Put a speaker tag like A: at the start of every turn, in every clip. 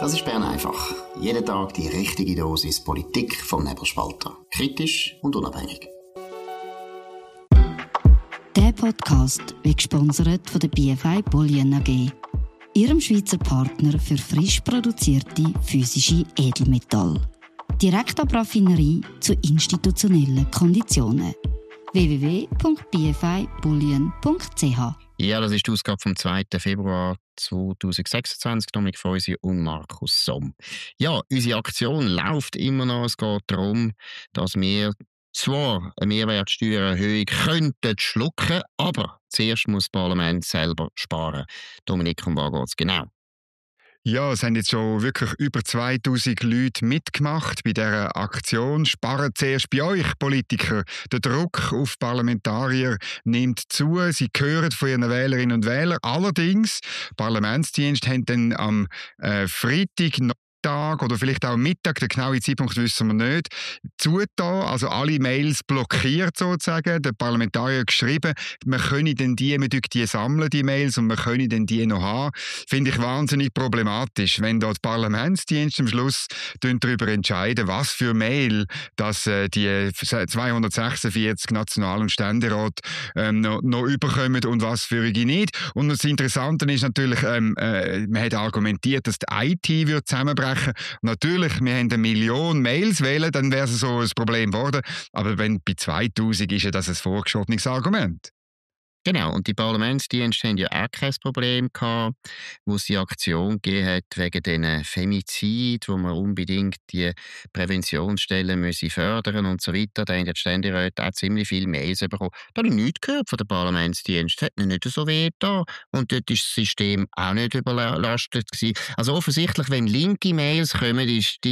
A: Das ist Bern einfach. Jeden Tag die richtige Dosis Politik vom Nebelspalter. Kritisch und unabhängig.
B: Der Podcast wird gesponsert von der BFI Bullion AG, ihrem Schweizer Partner für frisch produzierte physische Edelmetalle. Direkt ab Raffinerie zu institutionellen Konditionen. www.bfibullion.ch.
C: Ja, das ist die Ausgabe vom 2. Februar 2026. Dominik Feusi und Markus Somm. Ja, unsere Aktion läuft immer noch. Es geht darum, dass wir zwar eine Mehrwertsteuererhöhung könnten schlucken, aber zuerst muss das Parlament selber sparen. Dominik, um was geht es genau?
D: Ja, es haben jetzt schon wirklich über 2000 Leute mitgemacht bei dieser Aktion. Sparen zuerst bei euch, Politiker. Der Druck auf Parlamentarier nimmt zu. Sie hören von ihren Wählerinnen und Wählern. Allerdings, Parlamentsdienste haben dann am Freitag oder vielleicht auch Mittag, den genauen Zeitpunkt wissen wir nicht, zugetan, also alle Mails blockiert sozusagen, der Parlamentarier geschrieben, wir können die sammeln, die Mails, und wir können dann die noch haben. Finde ich wahnsinnig problematisch, wenn dort Parlamentsdienste am Schluss darüber entscheiden, was für Mail dass die 246 National- und Ständerat noch überkommen und was für die nicht. Und das Interessante ist natürlich, man hat argumentiert, dass die IT wird zusammenbrechen. Natürlich, wir haben 1 Million Mails wählen, dann wäre es so ein Problem geworden. Aber bei 2000 ist ja das ein vorgeschobenes Argument.
C: Genau, und die Parlamentsdienste haben ja auch kein Problem gehabt, wo es die Aktion gegeben hat wegen diesen Femizid, wo man unbedingt die Präventionsstellen müssen fördern und so weiter. Da haben die Ständeräte auch ziemlich viele Mails bekommen. Da habe ich nichts gehört von den Parlamentsdiensten. Das hat mir nicht so weh getan. Und dort war das System auch nicht überlastet gewesen. Also offensichtlich, wenn linke Mails kommen, ist die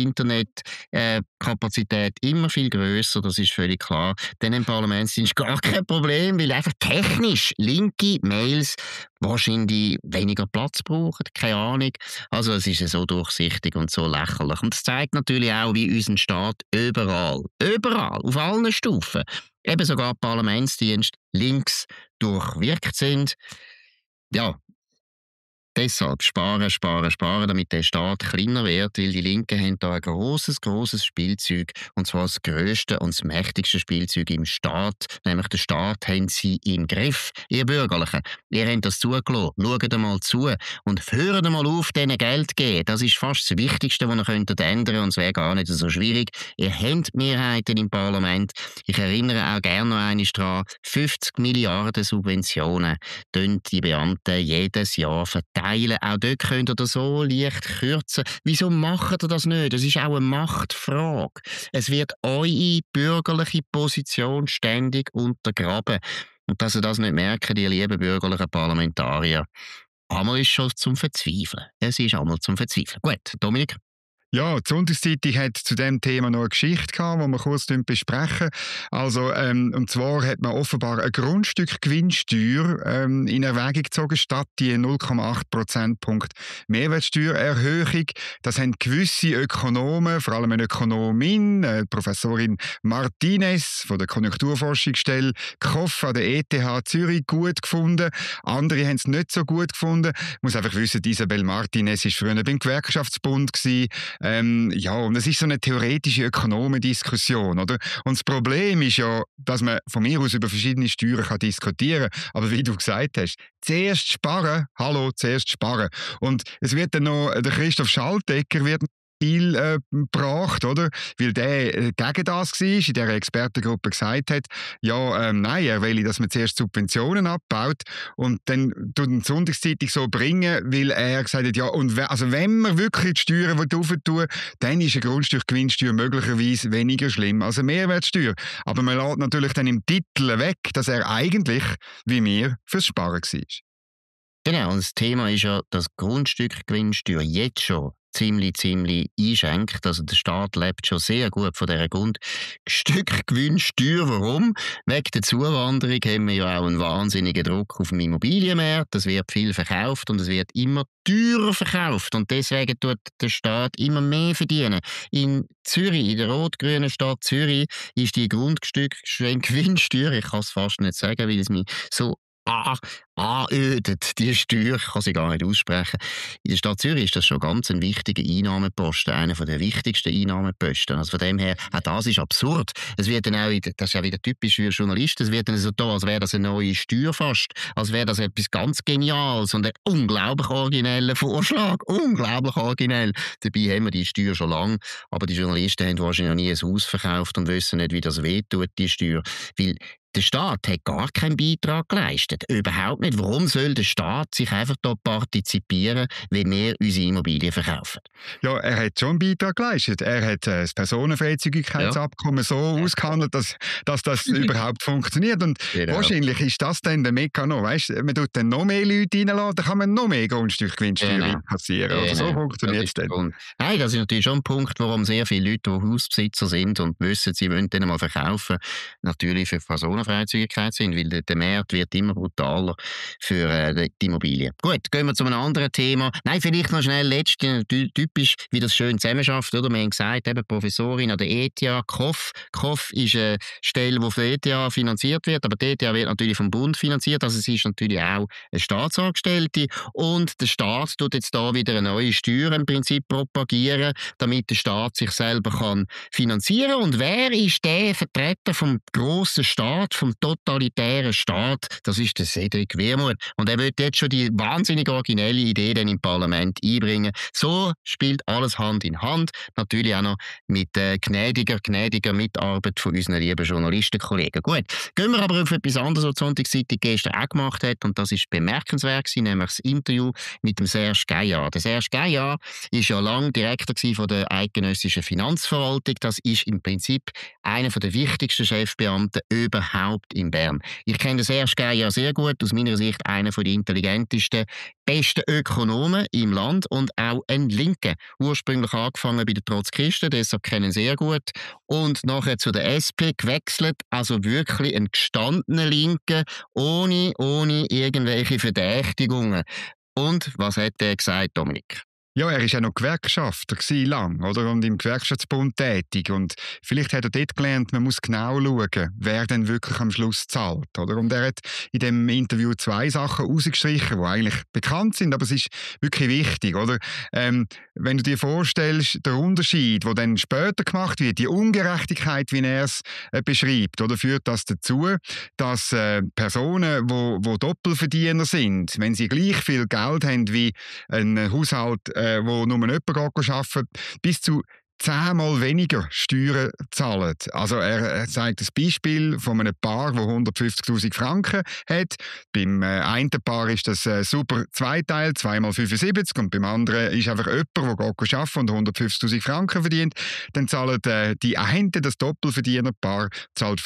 C: Internetkapazität immer viel grösser. Das ist völlig klar. Dann haben Parlamentsdienste gar kein Problem, weil einfach technisch linke Mails wahrscheinlich weniger Platz brauchen, keine Ahnung. Also es ist ja so durchsichtig und so lächerlich. Und das zeigt natürlich auch, wie unser Staat überall, auf allen Stufen, eben sogar Parlamentsdienste links durchwirkt sind. Ja, deshalb sparen, damit der Staat kleiner wird, weil die Linken haben da ein grosses Spielzeug, und zwar das grösste und das mächtigste Spielzeug im Staat, nämlich den Staat haben sie im Griff. Ihr Bürgerlichen, ihr habt das zugelassen, schaut einmal zu und hört einmal auf, denen Geld zu geben. Das ist fast das Wichtigste, was ihr könntet ändern, und es wäre gar nicht so schwierig. Ihr habt Mehrheiten im Parlament. Ich erinnere auch gerne noch einmal daran, 50 Milliarden Subventionen tun die Beamten jedes Jahr verteilen. Auch dort könnt ihr das so leicht kürzen. Wieso macht ihr das nicht? Das ist auch eine Machtfrage. Es wird eure bürgerliche Position ständig untergraben. Und dass ihr das nicht merkt, ihr lieben bürgerlichen Parlamentarier, einmal ist schon zum Verzweifeln. Es ist einmal zum Verzweifeln. Gut, Dominik?
D: Ja, die Sonntagszeitung hat zu diesem Thema noch eine Geschichte gehabt, die wir kurz besprechen. Also, und zwar hat man offenbar eine Grundstückgewinnsteuer in Erwägung gezogen, statt die 0,8 Prozentpunkt Mehrwertsteuererhöhung. Das haben gewisse Ökonomen, vor allem eine Ökonomin, Professorin Martinez von der Konjunkturforschungsstelle KOF an der ETH Zürich gut gefunden. Andere haben es nicht so gut gefunden. Ich muss einfach wissen, Isabel Martinez war früher beim Gewerkschaftsbund gewesen. Ja, und es ist so eine theoretische Ökonomendiskussion, oder? Und das Problem ist ja, dass man von mir aus über verschiedene Steuern diskutieren kann. Aber wie du gesagt hast, zuerst sparen. Und es wird dann noch, der Christoph Schaltegger wird viel gebracht, oder? Weil der gegen das war, in dieser Expertengruppe gesagt hat, ja, nein, er will, dass man zuerst Subventionen abbaut und dann die Sonntagszeitung so bringen, weil er gesagt hat, ja, und wenn man wirklich die Steuern rauf tun, dann ist eine Grundstückgewinnsteuer möglicherweise weniger schlimm als eine Mehrwertsteuer. Aber man lässt natürlich dann im Titel weg, dass er eigentlich, wie wir, fürs Sparen war.
C: Genau, und das Thema ist ja, dass Grundstückgewinnsteuer jetzt schon ziemlich einschränkt. Also der Staat lebt schon sehr gut von dieser Grundstückgewinnsteuer. Warum? Wegen der Zuwanderung haben wir ja auch einen wahnsinnigen Druck auf dem Immobilienmarkt. Es wird viel verkauft und es wird immer teurer verkauft. Und deswegen tut der Staat immer mehr verdienen. In Zürich, in der rot-grünen Stadt Zürich, ist die Grundstückgewinnsteuer, ich kann es fast nicht sagen, weil es mich so anödet, die Steuer, ich kann sie gar nicht aussprechen. In der Stadt Zürich ist das schon ganz ein wichtiger Einnahmeposten, einer der wichtigsten Einnahmeposten. Also von dem her, auch das ist absurd. Es wird dann auch, das ist ja wieder typisch für Journalisten, es wird dann so da, als wäre das eine neue Steuer fast, als wäre das etwas ganz Geniales und ein unglaublich origineller Vorschlag. Unglaublich originell. Dabei haben wir die Steuer schon lange, aber die Journalisten haben wahrscheinlich noch nie ein Haus verkauft und wissen nicht, wie das wehtut, die Steuer. Weil der Staat hat gar keinen Beitrag geleistet. Überhaupt nicht. Warum soll der Staat sich einfach da partizipieren, wenn wir unsere Immobilien verkaufen?
D: Ja, er hat schon einen Beitrag geleistet. Er hat das Personenfreizügigkeitsabkommen so ausgehandelt, dass das überhaupt funktioniert. Und wahrscheinlich ist das dann der Mechanismus. Weißt, man tut dann noch mehr Leute reinlassen, dann kann man noch mehr Grundstückgewinnsteuer kassieren. Also so funktioniert es dann.
C: Nein, das ist natürlich schon ein Punkt, warum sehr viele Leute, die Hausbesitzer sind und wissen, sie wollen dann mal verkaufen, natürlich für Personenfreizügigkeit sind, weil der Markt wird immer brutaler für die Immobilien. Gut, gehen wir zu einem anderen Thema. Nein, vielleicht noch schnell letztes, typisch, wie das schön zusammenschafft, oder? Wir haben gesagt, eben Professorin an der ETH, KOF. KOF ist eine Stelle, die von der ETH finanziert wird, aber die ETH wird natürlich vom Bund finanziert, also sie ist natürlich auch eine Staatsangestellte und der Staat tut jetzt da wieder eine neue Steuer im Prinzip propagieren, damit der Staat sich selber kann finanzieren. Und wer ist der Vertreter vom grossen Staat, vom totalitären Staat? Das ist der Cedric Wermuth. Und er wird jetzt schon die wahnsinnig originelle Idee dann im Parlament einbringen. So spielt alles Hand in Hand. Natürlich auch noch mit gnädiger Mitarbeit von unseren lieben Journalistenkollegen. Gut, gehen wir aber auf etwas anderes, was die Sonntagszeitung gestern auch gemacht hat. Und das ist bemerkenswert gewesen, nämlich das Interview mit dem Serge Gaillard. Der Serge Gaillard war ja lange Direktor von der eidgenössischen Finanzverwaltung. Das ist im Prinzip einer der wichtigsten Chefbeamten überhaupt in Bern. Ich kenne den Serge Gaillard sehr gut, aus meiner Sicht einer der intelligentesten, besten Ökonomen im Land und auch ein Linker. Ursprünglich angefangen bei den Trotzkisten, deshalb kennen sehr gut. Und nachher zu der SP gewechselt, also wirklich ein gestandener Linker, ohne irgendwelche Verdächtigungen. Und was hat er gesagt, Dominik?
D: Ja, er war ja noch Gewerkschafter lang, oder? Und im Gewerkschaftsbund tätig. Und vielleicht hat er dort gelernt, man muss genau schauen, wer denn wirklich am Schluss zahlt, oder? Und er hat in dem Interview 2 Sachen rausgestrichen, die eigentlich bekannt sind, aber es ist wirklich wichtig, oder? Wenn du dir vorstellst, der Unterschied, der dann später gemacht wird, die Ungerechtigkeit, wie er es beschreibt, oder führt das dazu, dass Personen, die Doppelverdiener sind, wenn sie gleich viel Geld haben wie ein Haushalt, wo nur jemand arbeitet, bis zu 10-mal weniger Steuern zahlen. Also er zeigt das Beispiel von einem Paar, das 150'000 Franken hat. Beim einen Paar ist das super Zweiteil, 2x75, und beim anderen ist einfach jemand, der arbeitet und 150'000 Franken verdient. Dann zahlen die einen, das Doppelverdienerpaar, zahlt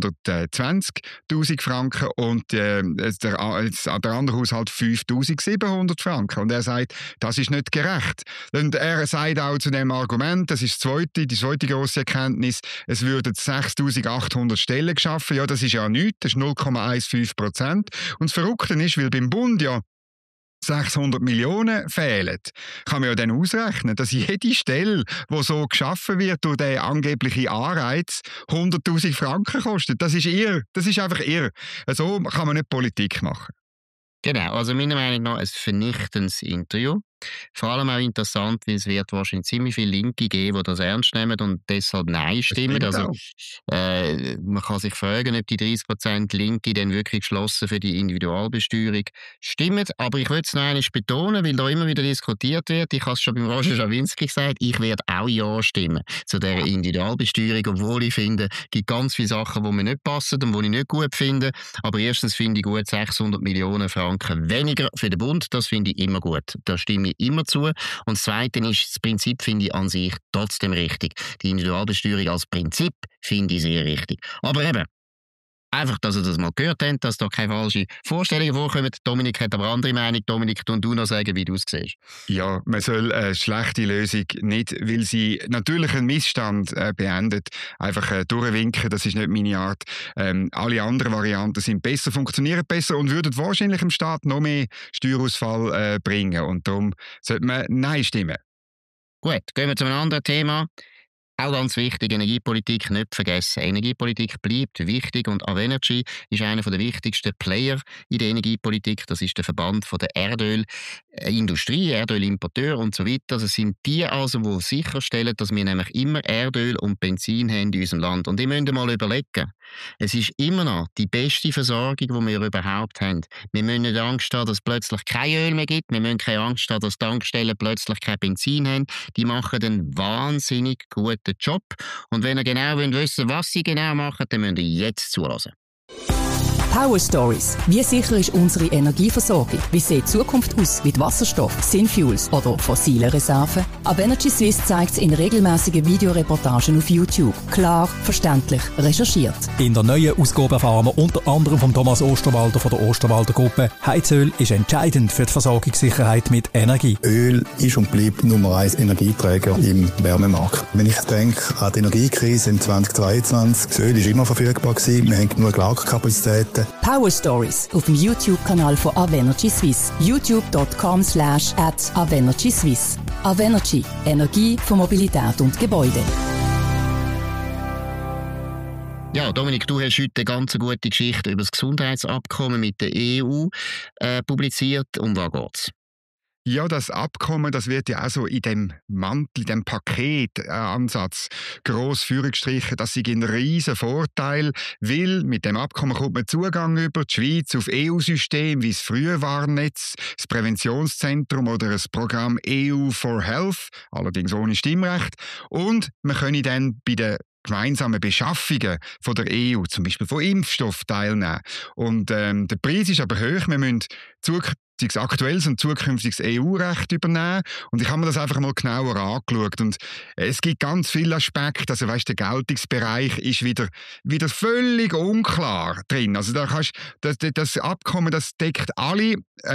D: 520'000 Franken und der andere Haushalt 5'700 Franken. Und er sagt, das ist nicht gerecht. Und er sagt auch zu dem Argument, das ist die zweite grosse Erkenntnis, es würden 6'800 Stellen geschaffen. Ja, das ist ja nichts, das ist 0,15%. Und das Verrückte ist, weil beim Bund ja 600 Millionen fehlen, kann man ja dann ausrechnen, dass jede Stelle, die so geschaffen wird durch den angeblichen Anreiz, 100'000 Franken kostet. Das ist irr. Das ist einfach irr. So kann man nicht Politik machen.
C: Genau, also meiner Meinung nach ein vernichtendes Interview. Vor allem auch interessant, weil es wird wahrscheinlich ziemlich viele Linke geben, die das ernst nehmen und deshalb Nein stimmen. Also, man kann sich fragen, ob die 30% Linke dann wirklich geschlossen für die Individualbesteuerung stimmen. Aber ich will es noch einmal betonen, weil da immer wieder diskutiert wird. Ich habe es schon beim Roger Schawinski gesagt, ich werde auch Ja stimmen zu dieser Individualbesteuerung, obwohl ich finde, es gibt ganz viele Sachen, die mir nicht passen und die ich nicht gut finde. Aber erstens finde ich gut 600 Millionen Franken weniger für den Bund. Das finde ich immer gut. Da stimme ich immer zu. Und das Zweite ist, das Prinzip finde ich an sich trotzdem richtig. Die Individualbesteuerung als Prinzip finde ich sehr richtig. Aber eben, einfach, dass ihr das mal gehört habt, dass da keine falschen Vorstellungen vorkommen. Dominik hat aber andere Meinung. Dominik, du noch sagen, wie du es siehst.
D: Ja, man soll eine schlechte Lösung nicht, weil sie natürlich einen Missstand beendet, einfach durchwinken. Das ist nicht meine Art. Alle anderen Varianten sind besser, funktionieren besser und würden wahrscheinlich dem Staat noch mehr Steuerausfall bringen. Und darum sollte man Nein stimmen.
C: Gut, gehen wir zu einem anderen Thema. Auch ganz wichtig, Energiepolitik nicht vergessen. Energiepolitik bleibt wichtig und Avenergy ist einer der wichtigsten Player in der Energiepolitik. Das ist der Verband von der Erdölindustrie, Erdölimporteur und so weiter. Das sind die also, die sicherstellen, dass wir nämlich immer Erdöl und Benzin haben in unserem Land. Und ihr müsst mal überlegen, es ist immer noch die beste Versorgung, die wir überhaupt haben. Wir müssen nicht Angst haben, dass es plötzlich kein Öl mehr gibt. Wir müssen keine Angst haben, dass Tankstellen plötzlich kein Benzin haben. Die machen einen wahnsinnig guten Job. Und wenn ihr genau wissen wollt, was sie genau machen, dann müsst ihr jetzt zuhören.
E: Power Stories. Wie sicher ist unsere Energieversorgung? Wie sieht die Zukunft aus mit Wasserstoff, Synfuels oder fossilen Reserven? Avenergy Swiss zeigt es in regelmäßigen Videoreportagen auf YouTube. Klar, verständlich, recherchiert.
F: In der neuen Ausgabe erfahren wir unter anderem von Thomas Osterwalder von der Osterwalder Gruppe: Heizöl ist entscheidend für die Versorgungssicherheit mit Energie.
G: Öl ist und bleibt Nummer 1 Energieträger im Wärmemarkt. Wenn ich denke an die Energiekrise im 2022, das Öl ist immer verfügbar gewesen, wir haben genug Lagerkapazitäten.
E: Power Stories auf dem YouTube-Kanal von Avenergy Swiss. youtube.com/@Avenergy Swiss. Avenergy. Energie für Mobilität und Gebäude.
C: Ja, Dominik, du hast heute eine ganz gute Geschichte über das Gesundheitsabkommen mit der EU publiziert. Um was geht's?
D: Ja, das Abkommen, das wird ja auch so in dem Mantel, in dem Paketansatz gross vorgestrichen. Das ist ein riesen Vorteil, weil mit dem Abkommen kommt man Zugang über die Schweiz auf EU-System, wie es früher war, das Präventionszentrum oder das Programm EU for Health, allerdings ohne Stimmrecht. Und man können dann bei den gemeinsame Beschaffungen von der EU, zum Beispiel von Impfstoff, teilnehmen. Und der Preis ist aber hoch. Wir müssen aktuelles und zukünftiges EU-Recht übernehmen. Und ich habe mir das einfach mal genauer angeschaut. Und es gibt ganz viele Aspekte. Also, weißt, der Geltungsbereich ist wieder völlig unklar drin. Also, das Abkommen, das deckt alle,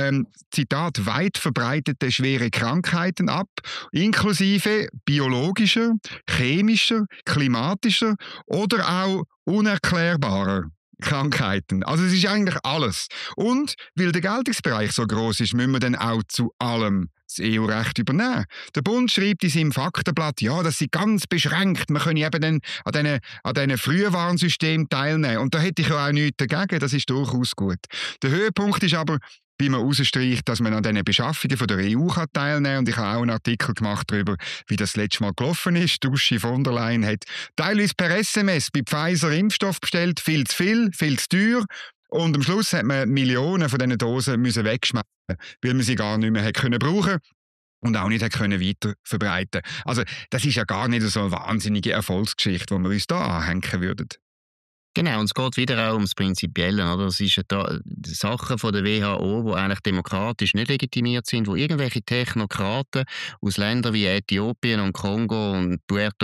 D: Zitat, weit verbreitete schwere Krankheiten ab, inklusive biologischer, chemischer, klimatischer oder auch unerklärbarer Krankheiten. Also es ist eigentlich alles. Und weil der Geltungsbereich so gross ist, müssen wir dann auch zu allem das EU-Recht übernehmen. Der Bund schreibt in seinem Faktenblatt, ja, das sei ganz beschränkt. Man könne eben dann an diesen Frühwarnsystemen teilnehmen. Und da hätte ich ja auch nichts dagegen. Das ist durchaus gut. Der Höhepunkt ist aber, wie man herausstreicht, dass man an diesen Beschaffungen von der EU teilnehmen kann. Und ich habe auch einen Artikel gemacht darüber, wie das letzte Mal gelaufen ist. Uschi von der Leyen hat teilweise per SMS bei Pfizer Impfstoff bestellt. Viel zu viel, viel zu teuer. Und am Schluss hat man Millionen von diesen Dosen wegschmeißen, weil man sie gar nicht mehr brauchen konnte. Und auch nicht weiter verbreiten. Also, das ist ja gar nicht so eine wahnsinnige Erfolgsgeschichte, die wir uns da anhängen würden.
C: Genau, und es geht wieder auch ums Prinzipielle. Oder? Das ist Sachen von der WHO, die eigentlich demokratisch nicht legitimiert sind, wo irgendwelche Technokraten aus Ländern wie Äthiopien und Kongo und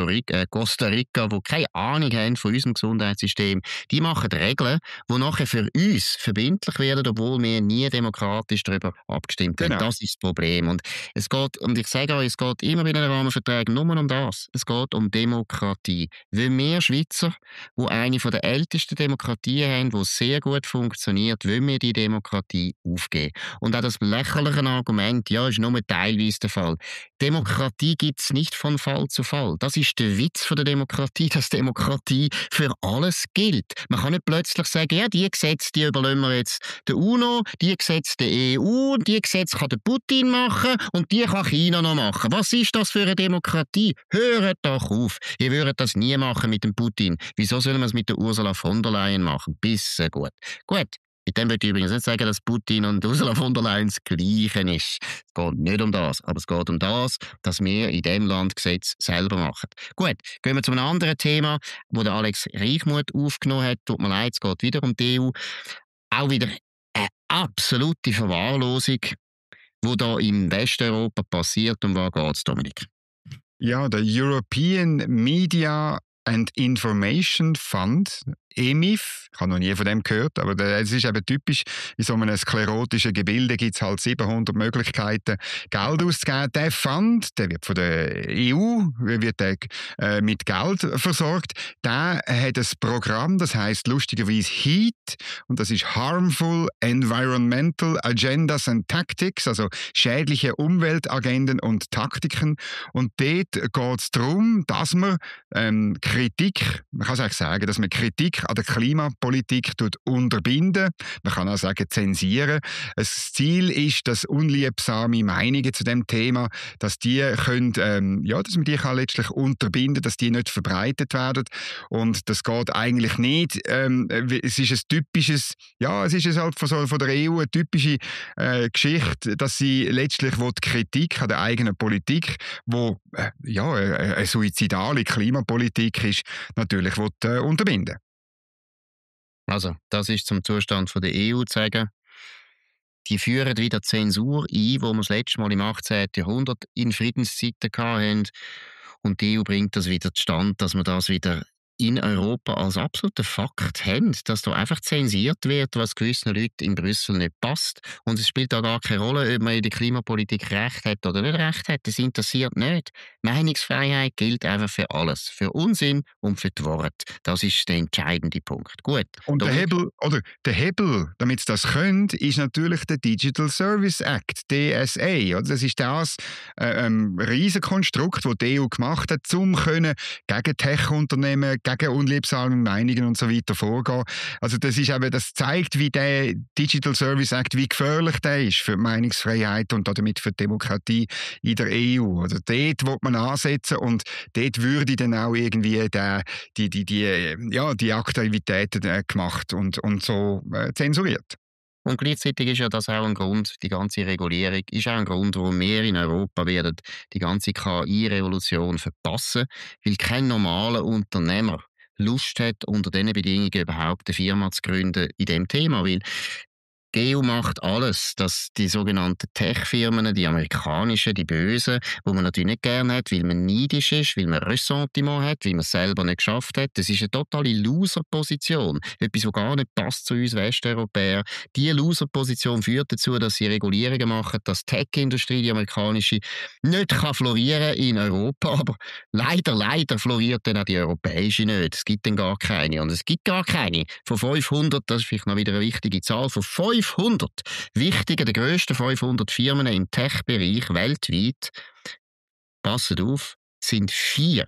C: Costa Rica, die keine Ahnung haben von unserem Gesundheitssystem, die machen Regeln, die nachher für uns verbindlich werden, obwohl wir nie demokratisch darüber abgestimmt haben. Genau. Das ist das Problem. Und ich sage euch, es geht immer bei den Rahmenverträgen nur um das. Es geht um Demokratie. Weil wir Schweizer, die eine von der ältesten Demokratien haben, die sehr gut funktioniert, wollen wir die Demokratie aufgeben. Und auch das lächerliche Argument, ja, ist nur teilweise der Fall. Demokratie gibt es nicht von Fall zu Fall. Das ist der Witz von der Demokratie, dass Demokratie für alles gilt. Man kann nicht plötzlich sagen, ja, die Gesetze, die überlassen wir jetzt der UNO, die Gesetze der EU, die Gesetze kann der Putin machen und die kann China noch machen. Was ist das für eine Demokratie? Hört doch auf. Ihr würdet das nie machen mit dem Putin. Wieso sollen wir es mit der Ursula von der Leyen machen? Bisschen gut. Gut. Mit dem möchte ich übrigens nicht sagen, dass Putin und Ursula von der Leyen das Gleiche ist. Es geht nicht um das, aber es geht um das, dass wir in diesem Land Gesetze selber machen. Gut, gehen wir zu einem anderen Thema, das der Alex Reichmuth aufgenommen hat. Tut mir leid, es geht wieder um die EU. Auch wieder eine absolute Verwahrlosung, die da im Westeuropa passiert. Um was geht es, Dominik?
D: Ja, der European Media and Information Fund, EMIF. Ich habe noch nie von dem gehört, aber es ist eben typisch, in so einem sklerotischen Gebilde gibt es halt 700 Möglichkeiten, Geld auszugeben. Der Fund, der wird von der EU mit Geld versorgt. Der hat ein Programm, das heisst lustigerweise HEAT, und das ist Harmful Environmental Agendas and Tactics, also schädliche Umweltagenden und Taktiken. Und dort geht es darum, dass man Kritik, man kann es eigentlich sagen, dass man Kritik an der Klimapolitik unterbinden. Man kann auch sagen, zensieren. Das Ziel ist, dass unliebsame Meinungen zu dem Thema, dass die können, dass man die kann letztlich unterbinden, dass die nicht verbreitet werden. Und das geht eigentlich nicht. Es ist ein typisches, es ist halt von der EU eine typische Geschichte, dass sie letztlich die Kritik an der eigenen Politik, wo eine suizidale Klimapolitik ist, natürlich unterbinden.
C: Also, das ist zum Zustand der EU zu sagen. Die führen wieder Zensur ein, wo wir das letzte Mal im 18. Jahrhundert in Friedenszeiten hatten. Und die EU bringt das wieder zustande, dass wir das wieder in Europa als absoluten Fakt haben, dass da einfach zensiert wird, was gewissen Leuten in Brüssel nicht passt. Und es spielt da gar keine Rolle, ob man in der Klimapolitik Recht hat oder nicht Recht hat. Das interessiert nicht. Meinungsfreiheit gilt einfach für alles. Für Unsinn und für die Worte. Das ist der entscheidende Punkt. Gut.
D: Und der Hebel, damit sie das können, ist natürlich der Digital Service Act, DSA. Das ist das Riesenkonstrukt, das die EU gemacht hat, um gegen Tech-Unternehmen, gegen unliebsame Meinungen und so weiter vorgehen. Also das zeigt, wie der Digital Service Act, wie gefährlich der ist für die Meinungsfreiheit und damit für die Demokratie in der EU. Also dort will man ansetzen und dort würde dann auch irgendwie die Aktivitäten gemacht und so zensuriert.
C: Und gleichzeitig ist ja das auch ein Grund, die ganze Regulierung ist auch ein Grund, warum wir in Europa werden die ganze KI-Revolution verpassen, weil kein normaler Unternehmer Lust hat, unter diesen Bedingungen überhaupt eine Firma zu gründen in diesem Thema, weil die EU macht alles, dass die sogenannten Tech-Firmen, die amerikanischen, die bösen, die man natürlich nicht gerne hat, weil man neidisch ist, weil man Ressentiment hat, weil man es selber nicht geschafft hat. Das ist eine totale Loser-Position. Etwas, was gar nicht passt zu uns Westeuropäern. Diese Loser-Position führt dazu, dass sie Regulierungen machen, dass die Tech-Industrie, die amerikanische, nicht kann florieren in Europa. Aber leider floriert dann auch die europäische nicht. Es gibt dann gar keine. Und es gibt gar keine. Von 500, das ist vielleicht noch wieder eine wichtige Zahl, von 500 wichtigen, der grössten 500 Firmen im Tech-Bereich weltweit, passet auf, sind 4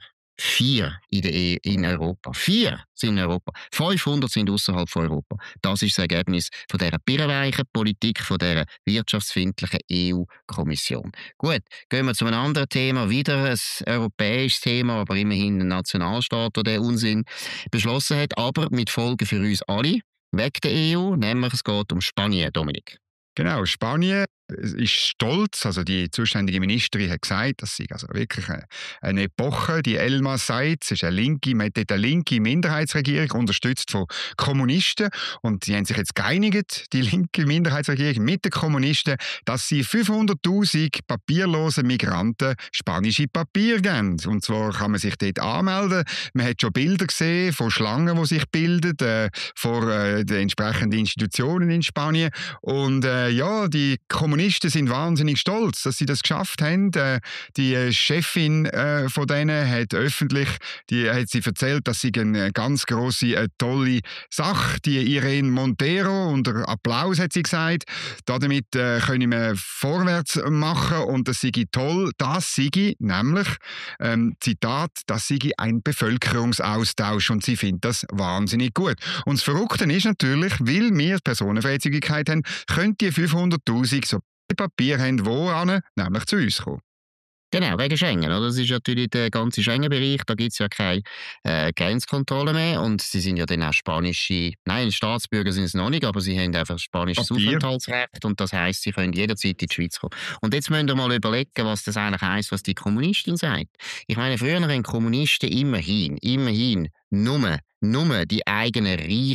C: in Europa. 4 sind in Europa. 500 sind außerhalb von Europa. Das ist das Ergebnis von dieser birrenweichen Politik, von dieser wirtschaftsfeindlichen EU-Kommission. Gut, gehen wir zu einem anderen Thema. Wieder ein europäisches Thema, aber immerhin ein Nationalstaat, der den Unsinn beschlossen hat, aber mit Folgen für uns alle. Weg der EU, nämlich es geht um Spanien, Dominik.
D: Genau, Spanien ist stolz, also die zuständige Ministerin hat gesagt, das sei also wirklich eine Epoche, die Elma sagt, es ist eine linke Minderheitsregierung, unterstützt von Kommunisten, und sie haben sich jetzt geeinigt, die linke Minderheitsregierung mit den Kommunisten, dass sie 500'000 papierlose Migranten spanische Papier geben. Und zwar kann man sich dort anmelden. Man hat schon Bilder gesehen von Schlangen, die sich bilden, vor den entsprechenden Institutionen in Spanien. Und die Kommunisten sind wahnsinnig stolz, dass sie das geschafft haben. Die Chefin von denen hat öffentlich, hat sie erzählt, dass sie eine ganz grosse, tolle Sache, die Irene Montero, unter Applaus hat sie gesagt, damit können wir vorwärts machen und das sei toll. Das sei nämlich, Zitat, das sei ein Bevölkerungsaustausch, und sie findet das wahnsinnig gut. Und das Verrückte ist natürlich, weil wir Personenfreizügigkeit haben, können die 500'000 so Papier haben, wohin? Nämlich zu uns kommen.
C: Genau, wegen Schengen. Oder? Das ist natürlich der ganze Schengen-Bereich, da gibt es ja keine Grenzkontrolle mehr, und sie sind ja dann auch Staatsbürger sind es noch nicht, aber sie haben einfach spanisches Aufenthaltsrecht, und das heisst, sie können jederzeit in die Schweiz kommen. Und jetzt müsst ihr mal überlegen, was das eigentlich heisst, was die Kommunistin sagt. Ich meine, früher haben Kommunisten immerhin nur die eigenen Reichen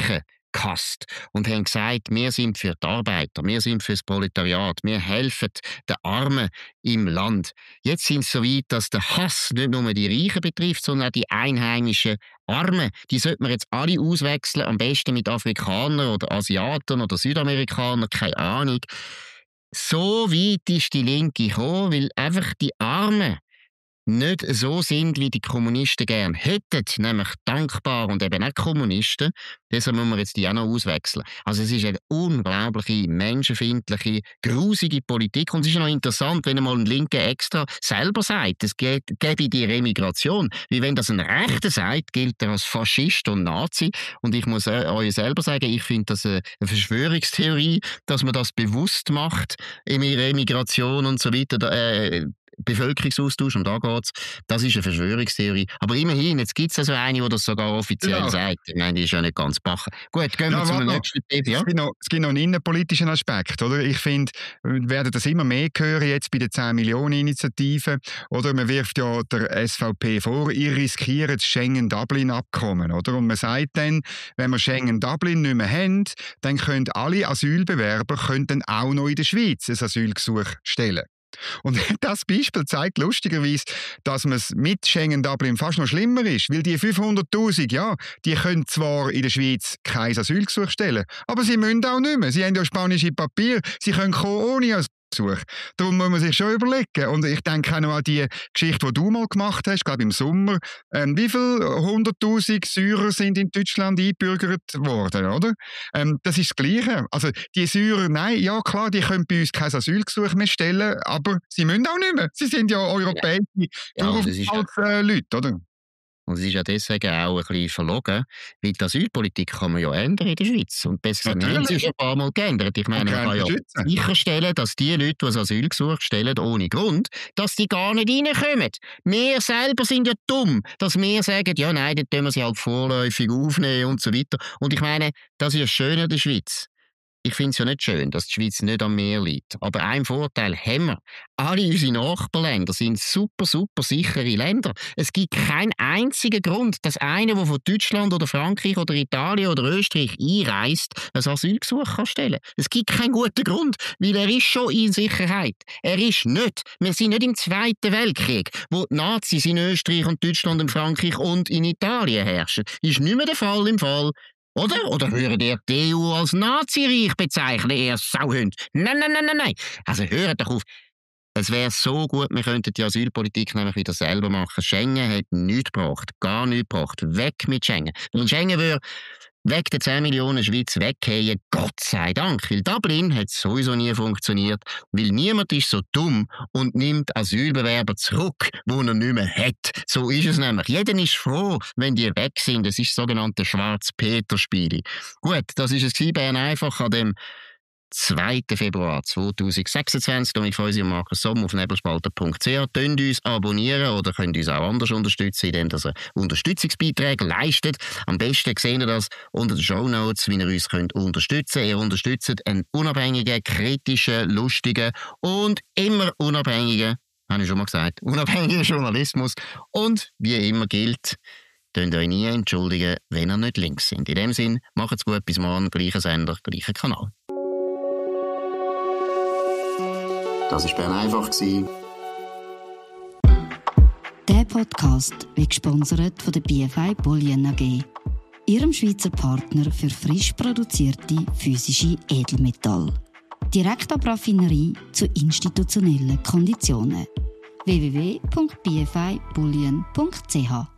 C: gehasst und haben gesagt, wir sind für die Arbeiter, wir sind für das Proletariat, wir helfen den Armen im Land. Jetzt sind es so weit, dass der Hass nicht nur die Reichen betrifft, sondern auch die einheimischen Armen. Die sollten wir jetzt alle auswechseln, am besten mit Afrikanern oder Asiaten oder Südamerikanern, keine Ahnung. So weit ist die Linke gekommen, weil einfach die Armen nicht so sind, wie die Kommunisten gern hätten, nämlich dankbar und eben auch Kommunisten. Deshalb müssen wir jetzt die auch noch auswechseln. Also es ist eine unglaubliche, menschenfeindliche, grusige Politik. Und es ist noch interessant, wenn einmal ein Linker extra selber sagt, es gäbe die Remigration. Wie wenn das ein Rechter sagt, gilt er als Faschist und Nazi. Und ich muss euch selber sagen, ich finde das eine Verschwörungstheorie, dass man das bewusst macht, in Remigration und so weiter. Bevölkerungsaustausch, um da geht's. Das ist eine Verschwörungstheorie. Aber immerhin, jetzt gibt es also eine, die das sogar offiziell sagt. Ich meine, die ist ja nicht ganz bachen. Gut, gehen wir zum nächsten Thema. Ja?
D: Es gibt noch einen innenpolitischen Aspekt. Oder? Ich finde, wir werden das immer mehr hören, jetzt bei der 10-Millionen-Initiative. Oder man wirft ja der SVP vor, ihr riskiert das Schengen-Dublin-Abkommen. Oder? Und man sagt dann, wenn wir Schengen-Dublin nicht mehr haben, dann können alle Asylbewerber dann auch noch in der Schweiz ein Asylgesuch stellen. Und das Beispiel zeigt lustigerweise, dass man es mit Schengen-Dublin fast noch schlimmer ist, weil die 500'000, ja, die können zwar in der Schweiz kein Asylgesuch stellen, aber sie müssen auch nicht mehr. Sie haben ja spanische Papier, sie können kommen ohne Asylgesuch. Darum muss man sich schon überlegen. Und ich denke auch noch an die Geschichte, die du mal gemacht hast, glaube im Sommer. Wie viele 100'000 Syrer sind in Deutschland eingebürgert worden, oder? Das ist das Gleiche. Also die Syrer, nein, ja klar, die können bei uns kein Asylgesuch mehr stellen, aber sie müssen auch nicht mehr. Sie sind ja europäische Leute, oder?
C: Und es ist ja deswegen auch ein bisschen verlogen, weil die Asylpolitik kann man ja ändern in der Schweiz. Und besser gesagt, haben sie schon ein paar Mal geändert. Ich meine, man kann ja sicherstellen, dass die Leute, die ein Asylgesuch stellen, ohne Grund, dass die gar nicht reinkommen. Wir selber sind ja dumm, dass wir sagen, ja nein, dann tun wir sie halt vorläufig aufnehmen und so weiter. Und ich meine, das ist ja schön in der Schweiz. Ich finde es ja nicht schön, dass die Schweiz nicht am Meer liegt. Aber einen Vorteil haben wir. Alle unsere Nachbarländer sind super sichere Länder. Es gibt keinen einzigen Grund, dass einer, der von Deutschland oder Frankreich oder Italien oder Österreich einreist, ein Asylgesuch kann stellen. Es gibt keinen guten Grund, weil er ist schon in Sicherheit. Er ist nicht. Wir sind nicht im Zweiten Weltkrieg, wo die Nazis in Österreich und Deutschland und Frankreich und in Italien herrschen. Das ist nicht mehr der Fall im Fall. Oder würden ihr die EU als Nazireich bezeichnen, ihr Sauhund? Nein. Also hört doch auf. Es wäre so gut, wir könnten die Asylpolitik nämlich wieder selber machen. Schengen hat nichts gebracht, gar nichts gebracht. Weg mit Schengen. Und Schengen würde weg der 10 Millionen Schweiz weggehen, Gott sei Dank. Weil Dublin hat sowieso nie funktioniert, weil niemand ist so dumm und nimmt Asylbewerber zurück, wo er nicht mehr hat. So ist es nämlich. Jeder ist froh, wenn die weg sind. Das ist das sogenannte Schwarz-Peter-Spiel. Gut, das war es Bern einfach an dem 2. Februar 2026. Und ich freue mich, Markus Somm auf nebelspalter.ch. Könnt uns abonnieren oder könnt uns auch anders unterstützen, indem ihr Unterstützungsbeiträge leistet. Am besten seht ihr das unter den Shownotes, wie ihr uns unterstützen könnt. Ihr unterstützt einen unabhängigen, kritischen, lustigen und immer unabhängigen, habe ich schon mal gesagt, unabhängigen Journalismus. Und wie immer gilt, könnt ihr euch nie entschuldigen, wenn ihr nicht links sind. In dem Sinn, macht's gut, bis morgen, gleicher Sender, gleicher Kanal.
A: Das war Bern einfach.
B: Der Podcast wird gesponsert von der BFI Bullion AG, ihrem Schweizer Partner für frisch produzierte physische Edelmetalle. Direkt ab Raffinerie zu institutionellen Konditionen. www.bfibullion.ch